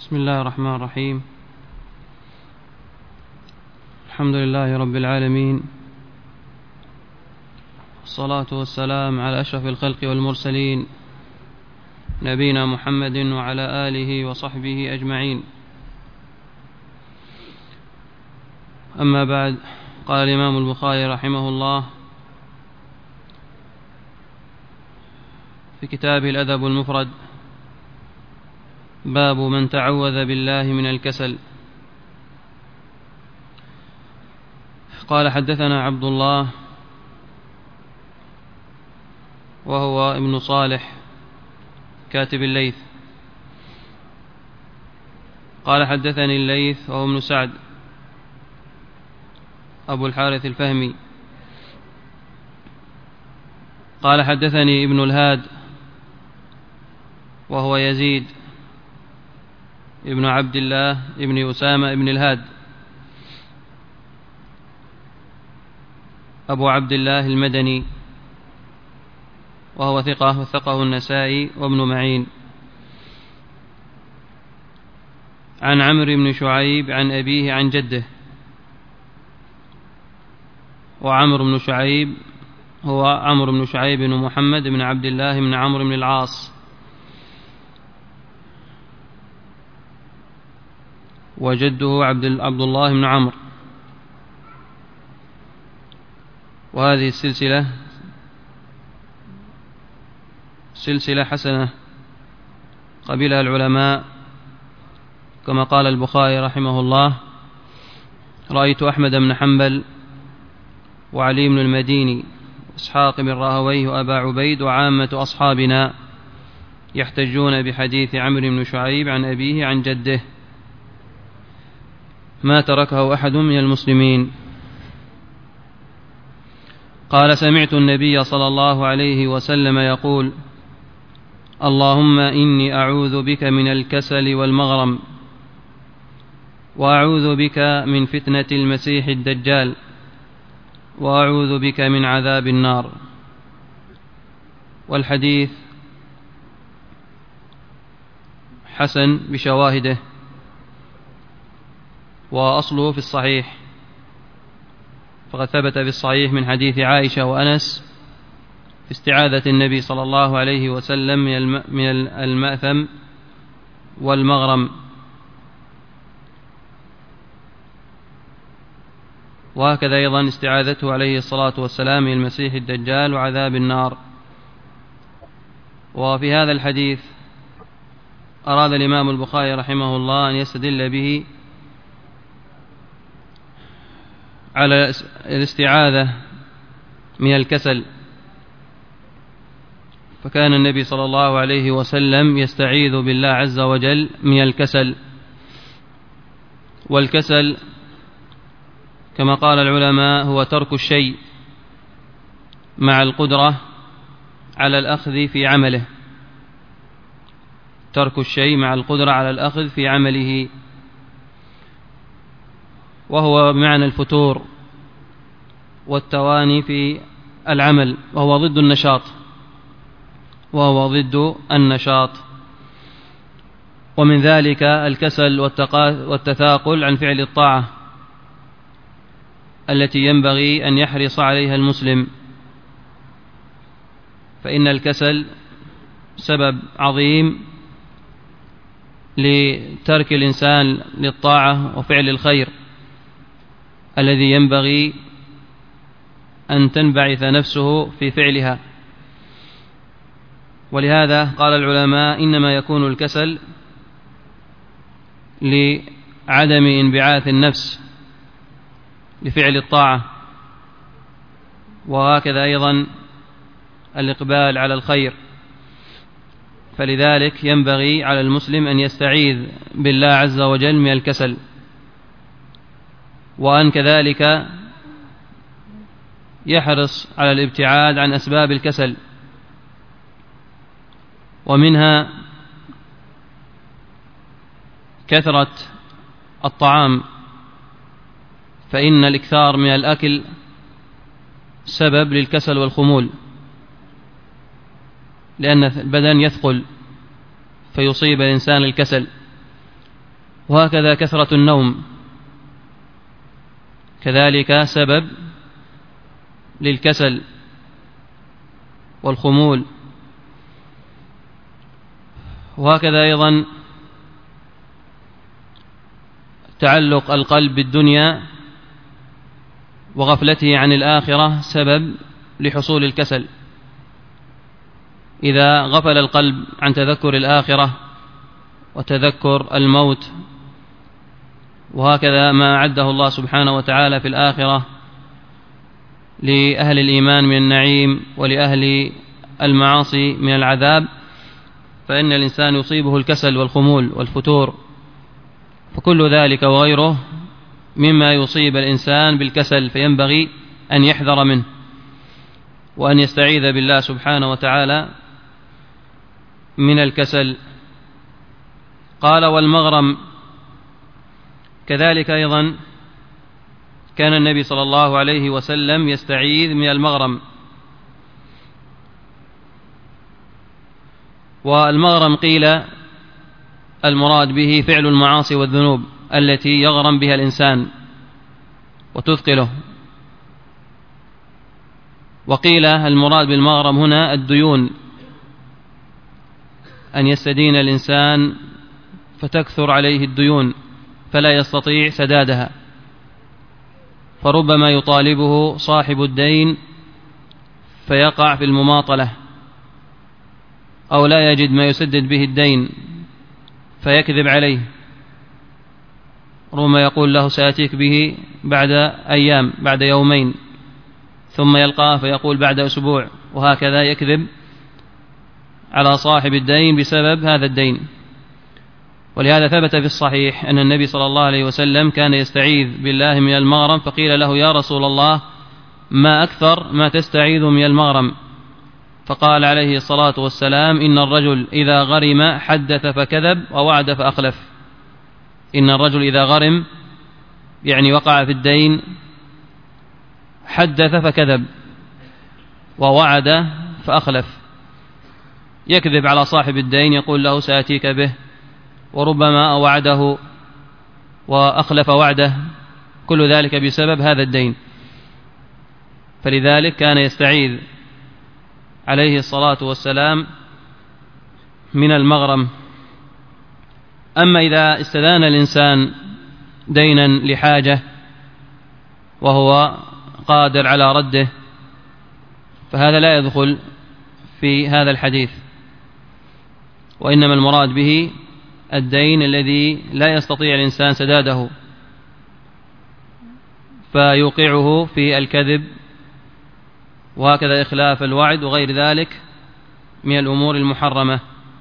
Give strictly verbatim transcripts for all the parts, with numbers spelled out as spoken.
بسم الله الرحمن الرحيم. الحمد لله رب العالمين، والصلاة والسلام على أشرف الخلق والمرسلين، نبينا محمد وعلى آله وصحبه أجمعين. أما بعد، قال الإمام البخاري رحمه الله في كتابه الأدب المفرد: باب من تعوذ بالله من الكسل. قال: حدثنا عبد الله وهو ابن صالح كاتب الليث. قال: حدثني الليث وهو ابن سعد أبو الحارث الفهمي. قال: حدثني ابن الهاد وهو يزيد ابن عبد الله ابن أسامة ابن الهاد أبو عبد الله المدني، وهو ثقة وثقه النسائي وابن معين. عن عمرو بن شعيب عن أبيه عن جده. وعمرو بن شعيب هو عمرو بن شعيب بن محمد بن عبد الله بن عمرو بن العاص، وجده عبد الله بن عمرو. وهذه السلسلة سلسلة حسنة قبلها العلماء، كما قال البخاري رحمه الله: رأيت أحمد بن حنبل وعلي بن المديني وإسحاق بن راهويه وأبا عبيد وعامة أصحابنا يحتجون بحديث عمرو بن شعيب عن أبيه عن جده، ما تركه أحد من المسلمين. قال: سمعت النبي صلى الله عليه وسلم يقول: اللهم إني أعوذ بك من الكسل والمغرم، وأعوذ بك من فتنة المسيح الدجال، وأعوذ بك من عذاب النار. والحديث حسن بشواهده، وأصله في الصحيح، فقد ثبت في الصحيح من حديث عائشة وأنس في استعاذة النبي صلى الله عليه وسلم من المأثم والمغرم، وهكذا أيضا استعاذته عليه الصلاة والسلام من المسيح الدجال وعذاب النار. وفي هذا الحديث أراد الإمام البخاري رحمه الله أن يستدل به على الاستعاذة من الكسل، فكان النبي صلى الله عليه وسلم يستعيذ بالله عز وجل من الكسل. والكسل كما قال العلماء هو ترك الشيء مع القدرة على الأخذ في عمله، ترك الشيء مع القدرة على الأخذ في عمله، وهو بمعنى الفتور والتواني في العمل، وهو ضد النشاط وهو ضد النشاط ومن ذلك الكسل والتثاقل عن فعل الطاعة التي ينبغي أن يحرص عليها المسلم، فإن الكسل سبب عظيم لترك الإنسان للطاعة وفعل الخير الذي ينبغي أن تنبعث نفسه في فعلها. ولهذا قال العلماء: إنما يكون الكسل لعدم انبعاث النفس لفعل الطاعة، وهكذا أيضا الإقبال على الخير. فلذلك ينبغي على المسلم أن يستعيذ بالله عز وجل من الكسل، وأن كذلك يحرص على الابتعاد عن أسباب الكسل، ومنها كثرة الطعام، فإن الإكثار من الأكل سبب للكسل والخمول، لأن البدن يثقل فيصيب الإنسان الكسل. وهكذا كثرة النوم كذلك سبب للكسل والخمول. وهكذا أيضا تعلق القلب بالدنيا وغفلته عن الآخرة سبب لحصول الكسل. إذا غفل القلب عن تذكر الآخرة وتذكر الموت وهكذا ما أعده الله سبحانه وتعالى في الآخرة لأهل الإيمان من النعيم ولأهل المعاصي من العذاب، فإن الإنسان يصيبه الكسل والخمول والفتور، فكل ذلك وغيره مما يصيب الإنسان بالكسل، فينبغي أن يحذر منه وأن يستعيذ بالله سبحانه وتعالى من الكسل. قال والمغرم كذلك أيضا كان النبي صلى الله عليه وسلم يستعيذ من المغرم. والمغرم قيل المراد به فعل المعاصي والذنوب التي يغرم بها الإنسان وتثقله، وقيل المراد بالمغرم هنا الديون، أن يستدين الإنسان فتكثر عليه الديون فلا يستطيع سدادها، فربما يطالبه صاحب الدين فيقع في المماطلة أو لا يجد ما يسدد به الدين فيكذب عليه، ربما يقول له سأتيك به بعد أيام بعد يومين، ثم يلقاه فيقول بعد أسبوع، وهكذا يكذب على صاحب الدين بسبب هذا الدين. ولهذا ثبت في الصحيح أن النبي صلى الله عليه وسلم كان يستعيذ بالله من المغرم، فقيل له يا رسول الله ما أكثر ما تستعيذ من المغرم؟ فقال عليه الصلاة والسلام إن الرجل إذا غرم حدث فكذب ووعد فأخلف. إن الرجل إذا غرم يعني وقع في الدين حدث فكذب ووعد فأخلف، يكذب على صاحب الدين يقول له سأتيك به، وربما وعده وأخلف وعده، كل ذلك بسبب هذا الدين. فلذلك كان يستعيذ عليه الصلاة والسلام من المغرم. أما إذا استدان الإنسان دينا لحاجة وهو قادر على رده فهذا لا يدخل في هذا الحديث، وإنما المراد به الدين الذي لا يستطيع الإنسان سداده فيوقعه في الكذب وهكذا إخلاف الوعد وغير ذلك من الأمور المحرمة.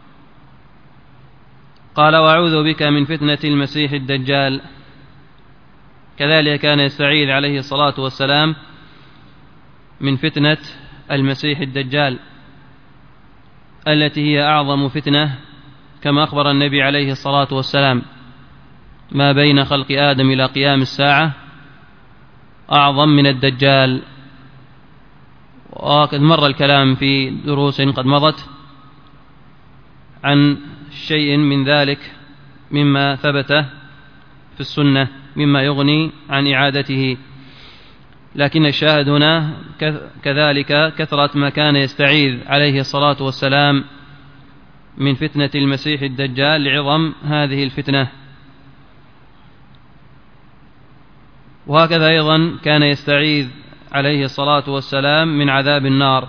قال وأعوذ بك من فتنة المسيح الدجال. كذلك كان يستعيذ عليه الصلاة والسلام من فتنة المسيح الدجال التي هي أعظم فتنة، كما أخبر النبي عليه الصلاة والسلام ما بين خلق آدم إلى قيام الساعة أعظم من الدجال. وقد مر الكلام في دروس قد مضت عن شيء من ذلك مما ثبت في السنة مما يغني عن إعادته، لكن الشاهد هنا كذلك كثرة ما كان يستعيذ عليه الصلاة والسلام من فتنة المسيح الدجال لعظم هذه الفتنة. وهكذا أيضا كان يستعيذ عليه الصلاة والسلام من عذاب النار،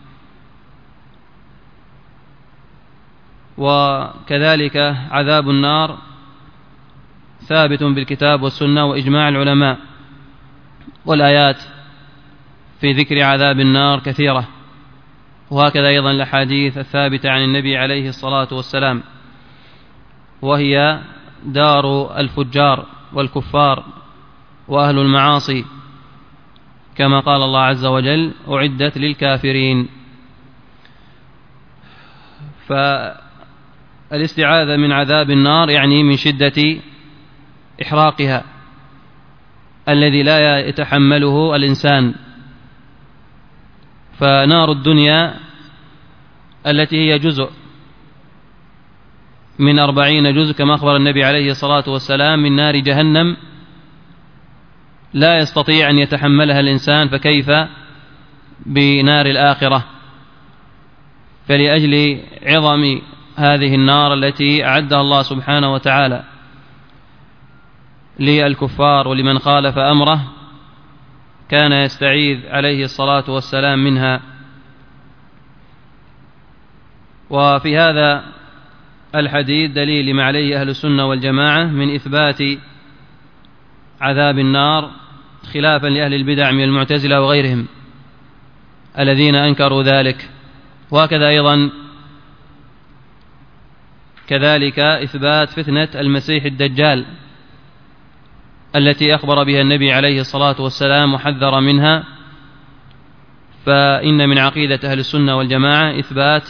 وكذلك عذاب النار ثابت بالكتاب والسنة وإجماع العلماء، والآيات في ذكر عذاب النار كثيرة، وهكذا أيضا الأحاديث الثابتة عن النبي عليه الصلاة والسلام، وهي دار الفجار والكفار وأهل المعاصي، كما قال الله عز وجل أعدت للكافرين. فالاستعاذة من عذاب النار يعني من شدة إحراقها الذي لا يتحمله الإنسان. فنار الدنيا التي هي جزء من أربعين جزء كما أخبر النبي عليه الصلاة والسلام من نار جهنم لا يستطيع أن يتحملها الإنسان، فكيف بنار الآخرة؟ فلأجل عظم هذه النار التي أعدها الله سبحانه وتعالى للكفار ولمن خالف أمره كان يستعيذ عليه الصلاة والسلام منها. وفي هذا الحديث دليل لما عليه أهل السنة والجماعة من إثبات عذاب النار، خلافا لأهل البدع من المعتزلة وغيرهم الذين أنكروا ذلك. وهكذا أيضا كذلك إثبات فتنة المسيح الدجال التي أخبر بها النبي عليه الصلاة والسلام وحذر منها، فإن من عقيدة أهل السنة والجماعة إثبات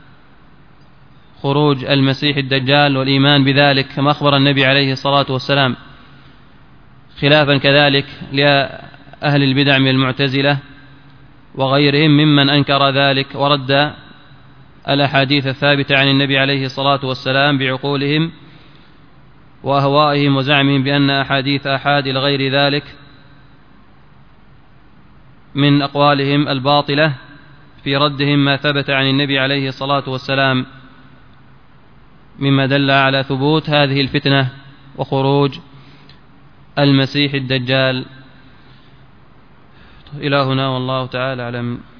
خروج المسيح الدجال والإيمان بذلك كما أخبر النبي عليه الصلاة والسلام، خلافا كذلك لأهل البدع من المعتزلة وغيرهم ممن أنكر ذلك ورد الأحاديث الثابتة عن النبي عليه الصلاة والسلام بعقولهم وأهوائهم وزعمهم بأن أحاديث أحاد إلى غير ذلك من أقوالهم الباطلة في ردهم ما ثبت عن النبي عليه الصلاة والسلام مما دل على ثبوت هذه الفتنة وخروج المسيح الدجال. إلى هنا والله تعالى أعلم.